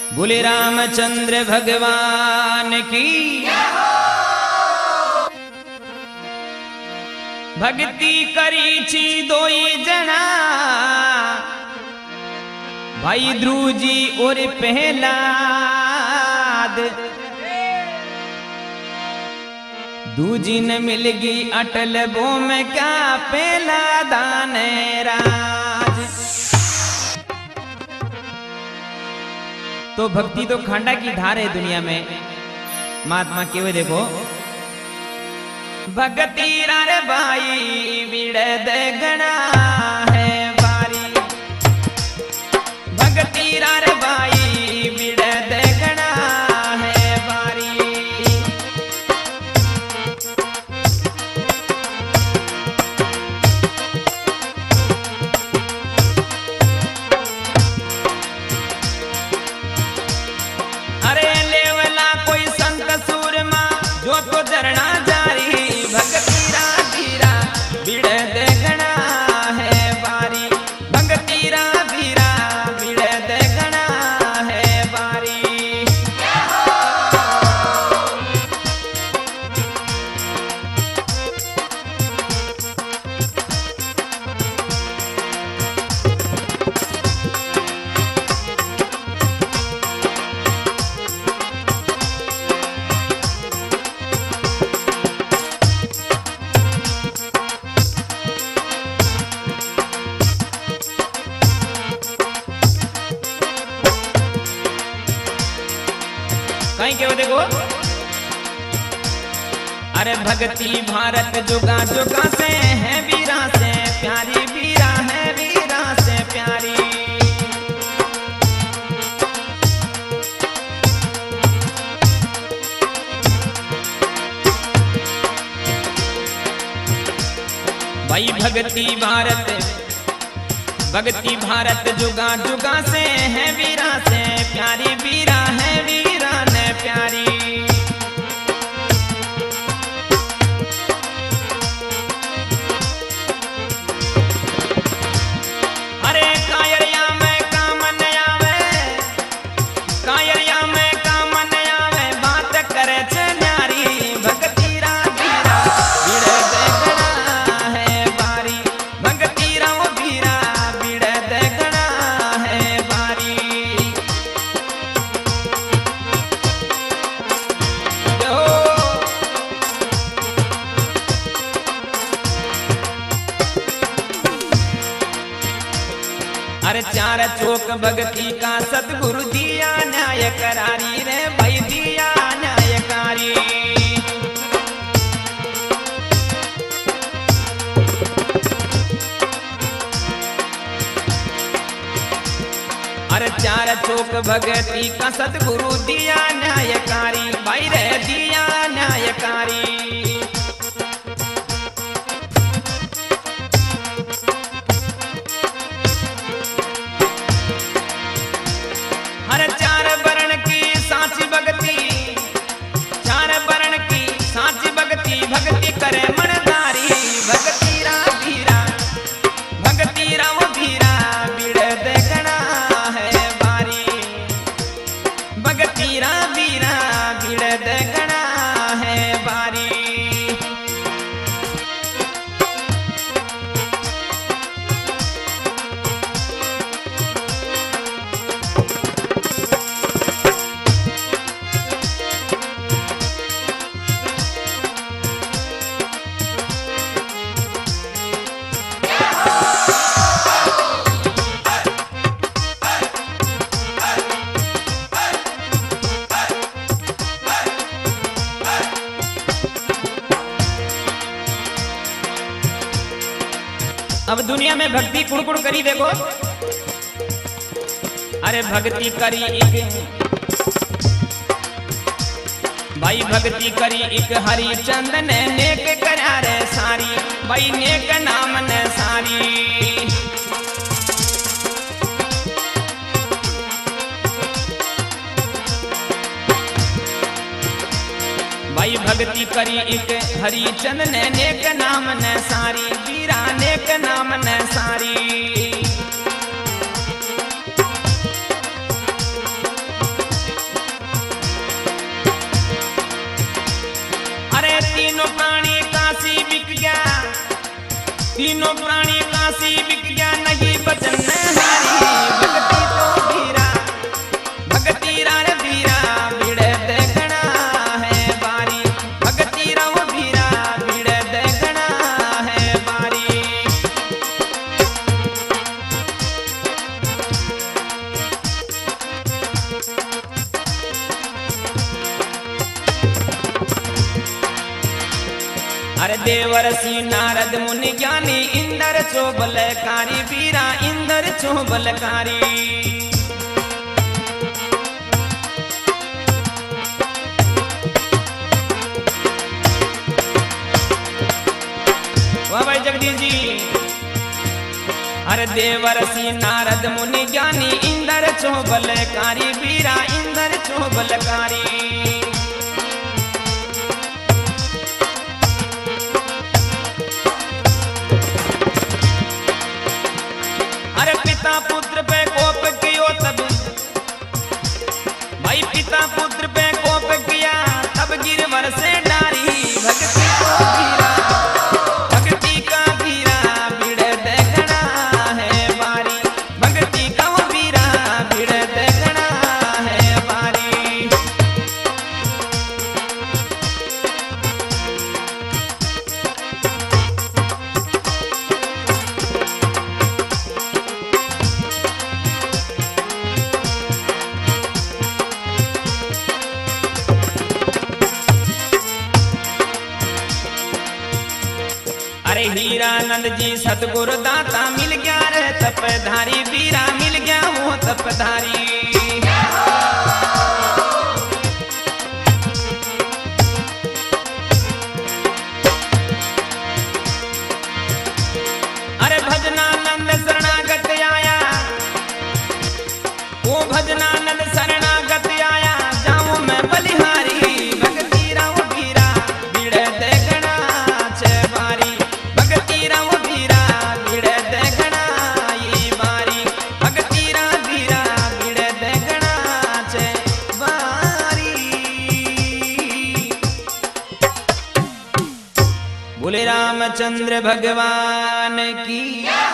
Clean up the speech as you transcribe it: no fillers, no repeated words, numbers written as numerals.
बोले रामचंद्र भगवान की। भक्ति करी छी दोई जना, भाई ध्रुव जी और प्रहलाद। दूजी न मिलगी अटल बो में क्या पहला दान राज। तो भक्ति तो खांडा की धार है दुनिया में। महात्मा केवे देखो, भगती रे भाई विड़द गणा है बारी। भगती रे भाई विड़द गणा है बारी। अरे लेवला कोई संत सूरमा जो तो झरना जारी। भगती धीरा विड़द गणा है बारी। भगती धीरा विड़द गणा है बारी। कहीं क्यों देखो, अरे भक्ति भारत जुगा जुगा से है वीरा से प्यारी। वीरा है वीरा से प्यारी। भाई भक्ति भारत जुगा जुगा से है वीरा से प्यारी। वीरा है वीरा ने प्यारी। अरे कायरिया में काम न आवे, कायरिया में काम न आवे, बात करे छ न्यारी। भक्ति धीरा विड़द गणा है बारी। भक्ति धीरा विड़द गणा है बारी। अरे चार चौक भक्ति का सतगुरु दिया न्याय करारी रे भाई। दिया न्यायकारी। अरे चार चौक भक्ति का सतगुरु दिया न्यायकारी। भाई रे दिया न्यायकारी। हर चार वर्ण की साची भक्ति, चार वर्ण की साची भक्ति, भक्ति करे मनदारी। भक्ति धीरा भक्ति वो धीरा विड़द गणा है बारी। भक्ति धीरा विड़द गणा है बारी। अब दुनिया में भक्ति कुड़कुड़ करी देखो। अरे भक्ति करी एक भाई, भक्ति करी एक हरिचंद ने नेक करा रे सारी। भाई नेक नाम ने सारी। भाई भक्ति करी एक हरिचंद ने नेक नाम ने सारी। वीरा नेक नाम ने सारी। देवर्षि नारद मुनि ज्ञानी इंद्र चोबलकारी वीरा इंद्र चोबलकारी। वाह भाई जगदीश जी। अरे देवर्षि नारद मुनि ज्ञानी इंद्र चोबलकारी वीरा इंद्र चोबलकारी। अरे पिता पुत्र पे कोप कियो तब भाई पिता पुत्र पे कोप किया तब गिरवर से डारी भक्ति को गिरा भक्ति का वीरा भिड़ देखना है बारी भक्ति का वीरा भिड़ देखना है बारी। अरे हीरानंद जी सतगुरु दाता मिल गया रे तपधारी वीरा मिल गया वो तपधारी। अरे भजनानंद शरणागत आया वो भजनानंद शरणागत आया जाऊं मैं बलिहारी भक्ति राव वीरा भिड़ देखना छे बारी भक्ति राव वीरा भिड़ देखना ये बारी भक्ति राव वीरा भिड़ देखना छे बारी। बोले रामचंद्र भगवान की।